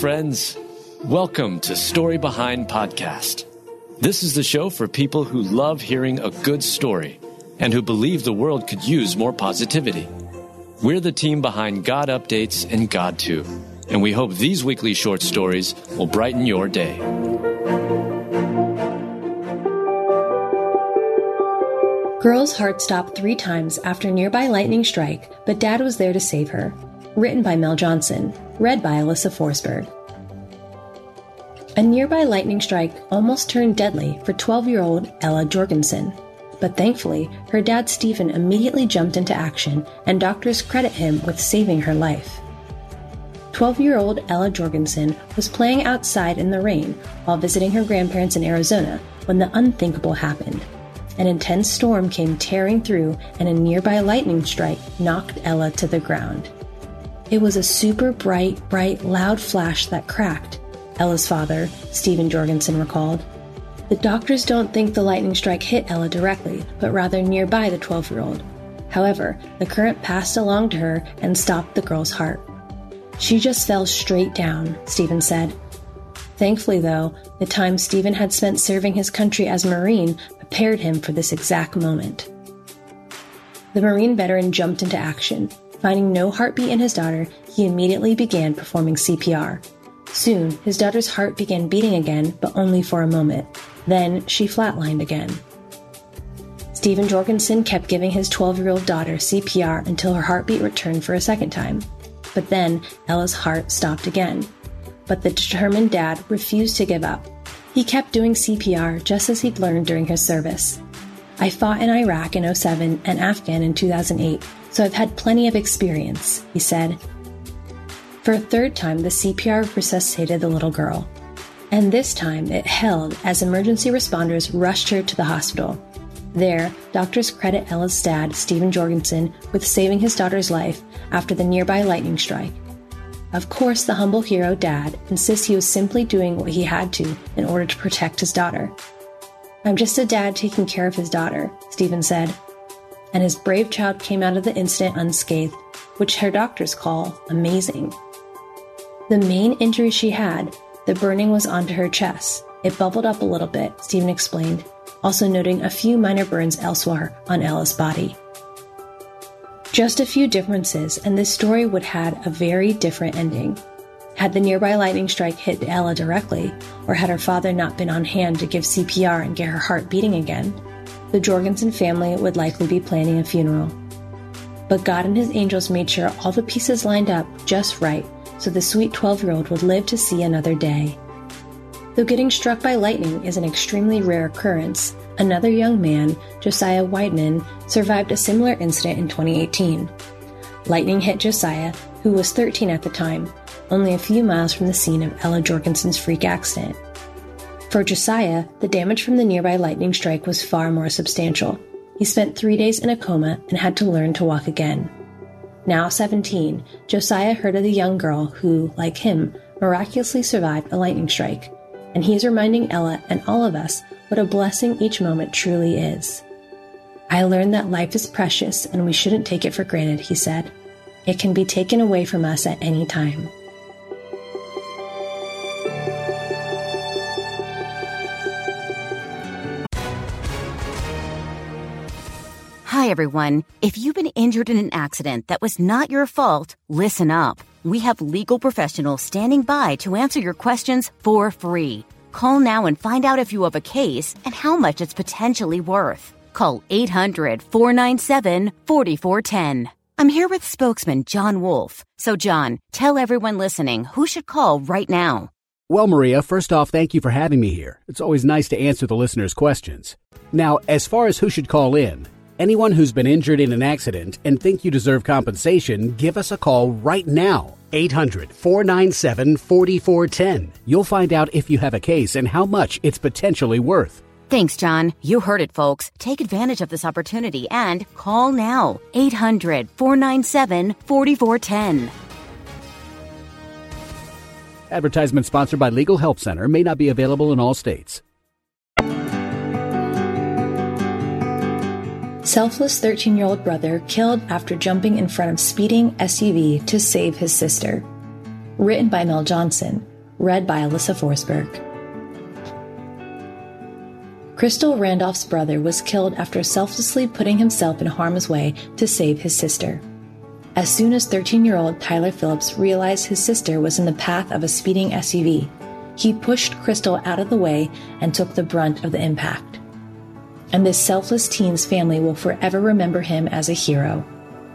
friends. Welcome to Story Behind Podcast. This is the show for people who love hearing a good story and who believe the world could use more positivity. We're the team behind God Updates and God Too, and we hope these weekly short stories will brighten your day. Girl's heart stopped 3 times after nearby lightning strike, but Dad was there to save her. Written by Mel Johnson. Read by Alyssa Forsberg. A nearby lightning strike almost turned deadly for 12-year-old Ella Jorgensen. But thankfully, her dad Stephen immediately jumped into action, and doctors credit him with saving her life. 12-year-old Ella Jorgensen was playing outside in the rain while visiting her grandparents in Arizona when the unthinkable happened. An intense storm came tearing through, and a nearby lightning strike knocked Ella to the ground. It was a super bright, loud flash that cracked, Ella's father, Stephen Jorgensen, recalled. The doctors don't think the lightning strike hit Ella directly, but rather nearby the 12-year-old. However, the current passed along to her and stopped the girl's heart. She just fell straight down, Stephen said. Thankfully, though, the time Stephen had spent serving his country as a Marine prepared him for this exact moment. The Marine veteran jumped into action. Finding no heartbeat in his daughter, he immediately began performing CPR. Soon, his daughter's heart began beating again, but only for a moment. Then, she flatlined again. Stephen Jorgensen kept giving his 12-year-old daughter CPR until her heartbeat returned for a second time. But then, Ella's heart stopped again. But the determined dad refused to give up. He kept doing CPR just as he'd learned during his service. I fought in Iraq in 2007 and Afghan in 2008, so I've had plenty of experience, he said. For a third time, the CPR resuscitated the little girl. And this time, it held as emergency responders rushed her to the hospital. There, doctors credit Ella's dad, Stephen Jorgensen, with saving his daughter's life after the nearby lightning strike. Of course, the humble hero dad insists he was simply doing what he had to in order to protect his daughter. I'm just a dad taking care of his daughter, Stephen said. And his brave child came out of the incident unscathed, which her doctors call amazing. The main injury she had, the burning, was onto her chest. It bubbled up a little bit, Stephen explained, also noting a few minor burns elsewhere on Ella's body. Just a few differences, and this story would have had a very different ending. Had the nearby lightning strike hit Ella directly, or had her father not been on hand to give CPR and get her heart beating again, the Jorgensen family would likely be planning a funeral. But God and his angels made sure all the pieces lined up just right, so the sweet 12-year-old would live to see another day. Though getting struck by lightning is an extremely rare occurrence, another young man, Josiah Weidman, survived a similar incident in 2018. Lightning hit Josiah, who was 13 at the time, only a few miles from the scene of Ella Jorgensen's freak accident. For Josiah, the damage from the nearby lightning strike was far more substantial. He spent 3 days in a coma and had to learn to walk again. Now 17, Josiah heard of the young girl who, like him, miraculously survived a lightning strike, and he is reminding Ella and all of us what a blessing each moment truly is. I learned that life is precious and we shouldn't take it for granted, he said. It can be taken away from us at any time. Hi, everyone. If you've been injured in an accident that was not your fault, listen up. We have legal professionals standing by to answer your questions for free. Call now and find out if you have a case and how much it's potentially worth. Call 800-497-4410. I'm here with spokesman John Wolf. So, John, tell everyone listening who should call right now. Well, Maria, first off, thank you for having me here. It's always nice to answer the listeners' questions. Now, as far as who should call in, anyone who's been injured in an accident and think you deserve compensation, give us a call right now. 800-497-4410. You'll find out if you have a case and how much it's potentially worth. Thanks, John. You heard it, folks. Take advantage of this opportunity and call now. 800-497-4410. Advertisement sponsored by Legal Help Center. May not be available in all states. Selfless 13-year-old brother killed after jumping in front of speeding SUV to save his sister. Written by Mel Johnson. read by Alyssa Forsberg. Crystal Randolph's brother was killed after selflessly putting himself in harm's way to save his sister. As soon as 13-year-old Tyler Phillips realized his sister was in the path of a speeding SUV, he pushed Crystal out of the way and took the brunt of the impact. And this selfless teen's family will forever remember him as a hero.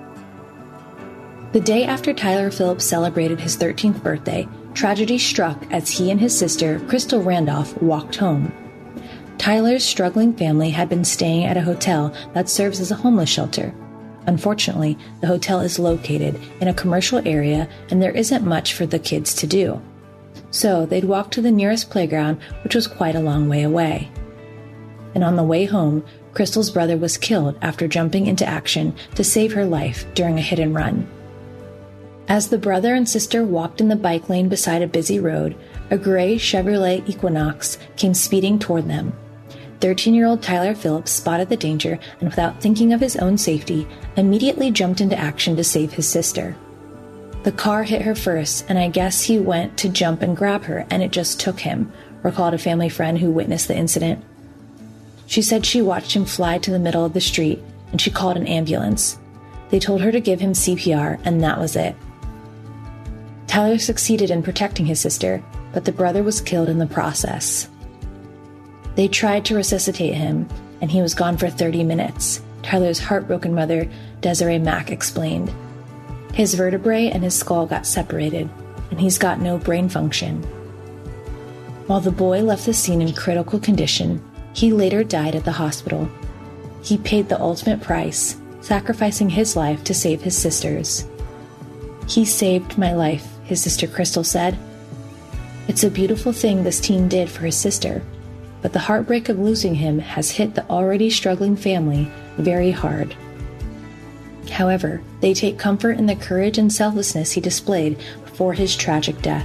The day after Tyler Phillips celebrated his 13th birthday, tragedy struck as he and his sister, Crystal Randolph, walked home. Tyler's struggling family had been staying at a hotel that serves as a homeless shelter. Unfortunately, the hotel is located in a commercial area and there isn't much for the kids to do. So they'd walk to the nearest playground, which was quite a long way away. And on the way home, Crystal's brother was killed after jumping into action to save her life during a hit and run. As the brother and sister walked in the bike lane beside a busy road, a gray Chevrolet Equinox came speeding toward them. 13-year-old Tyler Phillips spotted the danger and, without thinking of his own safety, immediately jumped into action to save his sister. The car hit her first, and I guess he went to jump and grab her, and it just took him, recalled a family friend who witnessed the incident. She said she watched him fly to the middle of the street, and she called an ambulance. They told her to give him CPR, and that was it. Tyler succeeded in protecting his sister, but the brother was killed in the process. They tried to resuscitate him, and he was gone for 30 minutes, Tyler's heartbroken mother, Desiree Mack, explained. His vertebrae and his skull got separated, and he's got no brain function. While the boy left the scene in critical condition, he later died at the hospital. He paid the ultimate price, sacrificing his life to save his sister's. He saved my life, his sister Crystal said. It's a beautiful thing this teen did for his sister, but the heartbreak of losing him has hit the already struggling family very hard. However, they take comfort in the courage and selflessness he displayed before his tragic death.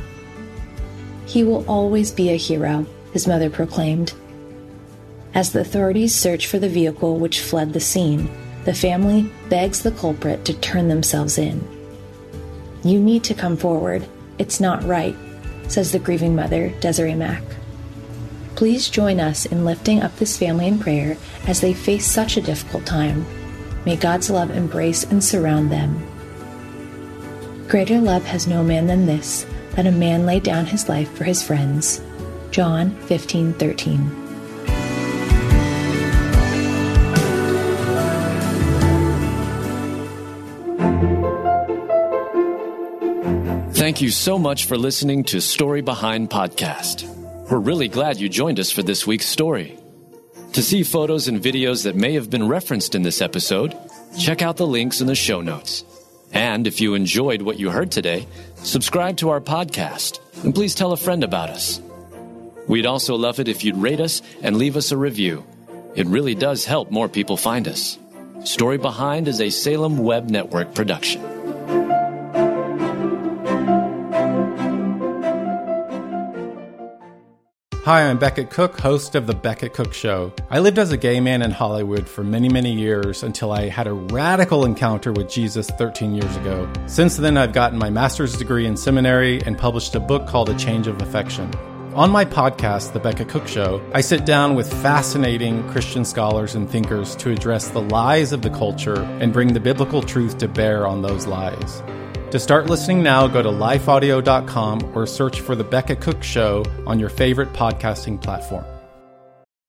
He will always be a hero, his mother proclaimed. As the authorities search for the vehicle which fled the scene, the family begs the culprit to turn themselves in. You need to come forward. It's not right, says the grieving mother, Desiree Mack. Please join us in lifting up this family in prayer as they face such a difficult time. May God's love embrace and surround them. Greater love has no man than this, that a man lay down his life for his friends. John 15:13. Thank you so much for listening to Story Behind Podcast. We're really glad you joined us for this week's story. To see photos and videos that may have been referenced in this episode, check out the links in the show notes. And if you enjoyed what you heard today, subscribe to our podcast, and please tell a friend about us. We'd also love it if you'd rate us and leave us a review. It really does help more people find us. Story Behind is a Salem Web Network production. Hi, I'm Beckett Cook, host of The Beckett Cook Show. I lived as a gay man in Hollywood for many, many years until I had a radical encounter with Jesus 13 years ago. Since then, I've gotten my master's degree in seminary and published a book called A Change of Affection. On my podcast, The Beckett Cook Show, I sit down with fascinating Christian scholars and thinkers to address the lies of the culture and bring the biblical truth to bear on those lies. To start listening now, go to lifeaudio.com or search for The Beckett Cook Show on your favorite podcasting platform.